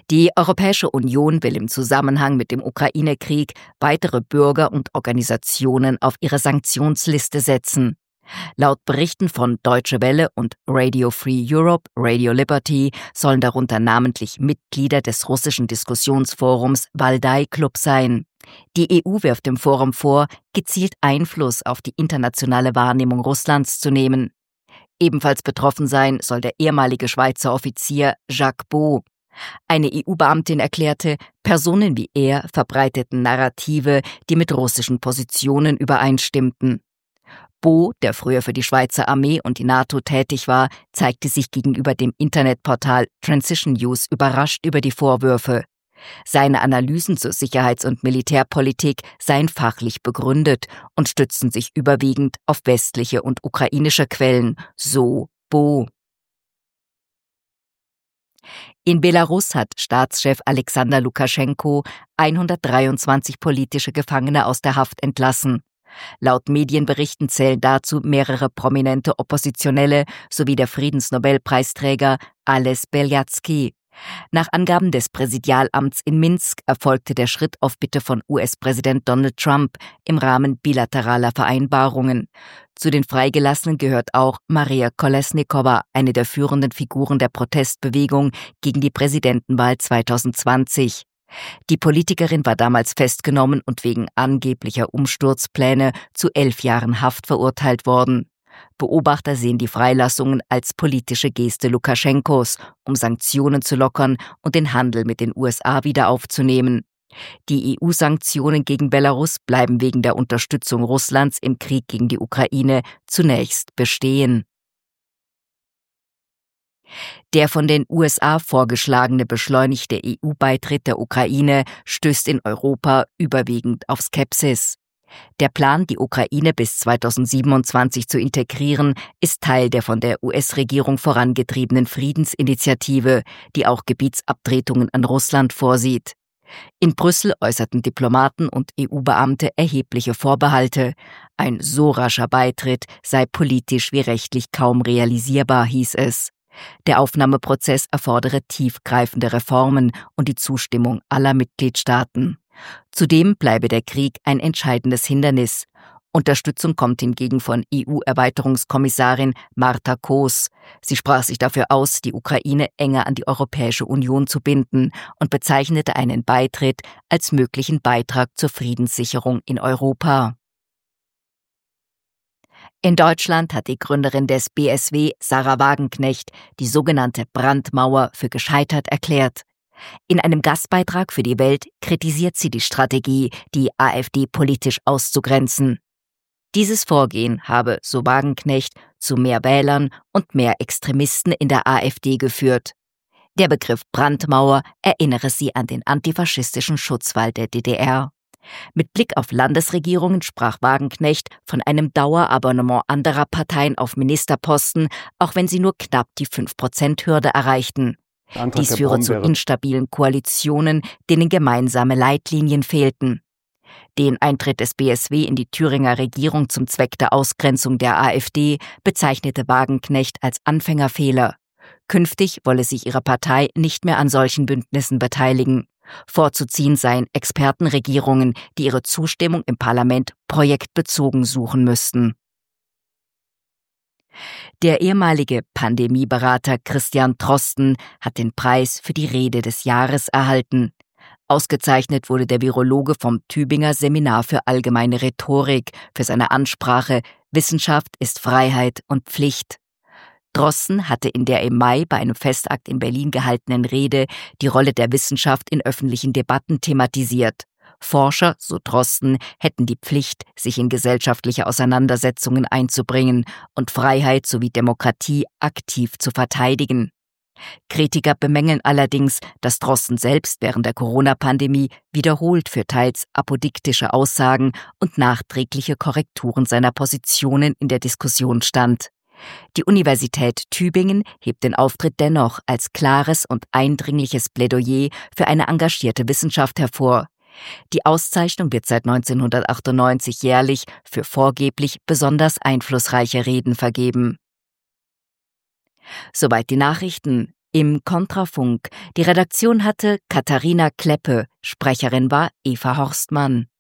Die Europäische Union will im Zusammenhang mit dem Ukraine-Krieg weitere Bürger und Organisationen auf ihre Sanktionsliste setzen. Laut Berichten von Deutsche Welle und Radio Free Europe, Radio Liberty sollen darunter namentlich Mitglieder des russischen Diskussionsforums Valdai Club sein. Die EU wirft dem Forum vor, gezielt Einfluss auf die internationale Wahrnehmung Russlands zu nehmen. Ebenfalls betroffen sein soll der ehemalige Schweizer Offizier Jacques Beau. Eine EU-Beamtin erklärte, Personen wie er verbreiteten Narrative, die mit russischen Positionen übereinstimmten. Beau, der früher für die Schweizer Armee und die NATO tätig war, zeigte sich gegenüber dem Internetportal Transition News überrascht über die Vorwürfe. Seine Analysen zur Sicherheits- und Militärpolitik seien fachlich begründet und stützten sich überwiegend auf westliche und ukrainische Quellen, so Beau. In Belarus hat Staatschef Alexander Lukaschenko 123 politische Gefangene aus der Haft entlassen. Laut Medienberichten zählen dazu mehrere prominente Oppositionelle sowie der Friedensnobelpreisträger Ales Beljatzki. Nach Angaben des Präsidialamts in Minsk erfolgte der Schritt auf Bitte von US-Präsident Donald Trump im Rahmen bilateraler Vereinbarungen. Zu den Freigelassenen gehört auch Maria Kolesnikova, eine der führenden Figuren der Protestbewegung gegen die Präsidentenwahl 2020. Die Politikerin war damals festgenommen und wegen angeblicher Umsturzpläne zu 11 Jahren Haft verurteilt worden. Beobachter sehen die Freilassungen als politische Geste Lukaschenkos, um Sanktionen zu lockern und den Handel mit den USA wieder aufzunehmen. Die EU-Sanktionen gegen Belarus bleiben wegen der Unterstützung Russlands im Krieg gegen die Ukraine zunächst bestehen. Der von den USA vorgeschlagene beschleunigte EU-Beitritt der Ukraine stößt in Europa überwiegend auf Skepsis. Der Plan, die Ukraine bis 2027 zu integrieren, ist Teil der von der US-Regierung vorangetriebenen Friedensinitiative, die auch Gebietsabtretungen an Russland vorsieht. In Brüssel äußerten Diplomaten und EU-Beamte erhebliche Vorbehalte. Ein so rascher Beitritt sei politisch wie rechtlich kaum realisierbar, hieß es. Der Aufnahmeprozess erfordere tiefgreifende Reformen und die Zustimmung aller Mitgliedstaaten. Zudem bleibe der Krieg ein entscheidendes Hindernis. Unterstützung kommt hingegen von EU-Erweiterungskommissarin Marta Koos. Sie sprach sich dafür aus, die Ukraine enger an die Europäische Union zu binden und bezeichnete einen Beitritt als möglichen Beitrag zur Friedenssicherung in Europa. In Deutschland hat die Gründerin des BSW, Sarah Wagenknecht, die sogenannte Brandmauer für gescheitert erklärt. In einem Gastbeitrag für die Welt kritisiert sie die Strategie, die AfD politisch auszugrenzen. Dieses Vorgehen habe, so Wagenknecht, zu mehr Wählern und mehr Extremisten in der AfD geführt. Der Begriff Brandmauer erinnere sie an den antifaschistischen Schutzwall der DDR. Mit Blick auf Landesregierungen sprach Wagenknecht von einem Dauerabonnement anderer Parteien auf Ministerposten, auch wenn sie nur knapp die 5%-Hürde erreichten. Dies führe zu instabilen Koalitionen, denen gemeinsame Leitlinien fehlten. Den Eintritt des BSW in die Thüringer Regierung zum Zweck der Ausgrenzung der AfD bezeichnete Wagenknecht als Anfängerfehler. Künftig wolle sich ihre Partei nicht mehr an solchen Bündnissen beteiligen. Vorzuziehen seien Expertenregierungen, die ihre Zustimmung im Parlament projektbezogen suchen müssten. Der ehemalige Pandemieberater Christian Drosten hat den Preis für die Rede des Jahres erhalten. Ausgezeichnet wurde der Virologe vom Tübinger Seminar für allgemeine Rhetorik für seine Ansprache »Wissenschaft ist Freiheit und Pflicht«. Drosten hatte in der im Mai bei einem Festakt in Berlin gehaltenen Rede die Rolle der Wissenschaft in öffentlichen Debatten thematisiert. Forscher, so Drosten, hätten die Pflicht, sich in gesellschaftliche Auseinandersetzungen einzubringen und Freiheit sowie Demokratie aktiv zu verteidigen. Kritiker bemängeln allerdings, dass Drosten selbst während der Corona-Pandemie wiederholt für teils apodiktische Aussagen und nachträgliche Korrekturen seiner Positionen in der Diskussion stand. Die Universität Tübingen hebt den Auftritt dennoch als klares und eindringliches Plädoyer für eine engagierte Wissenschaft hervor. Die Auszeichnung wird seit 1998 jährlich für vorgeblich besonders einflussreiche Reden vergeben. Soweit die Nachrichten. im Kontrafunk. Die Redaktion hatte Katharina Kleppe, Sprecherin war Eva Horstmann.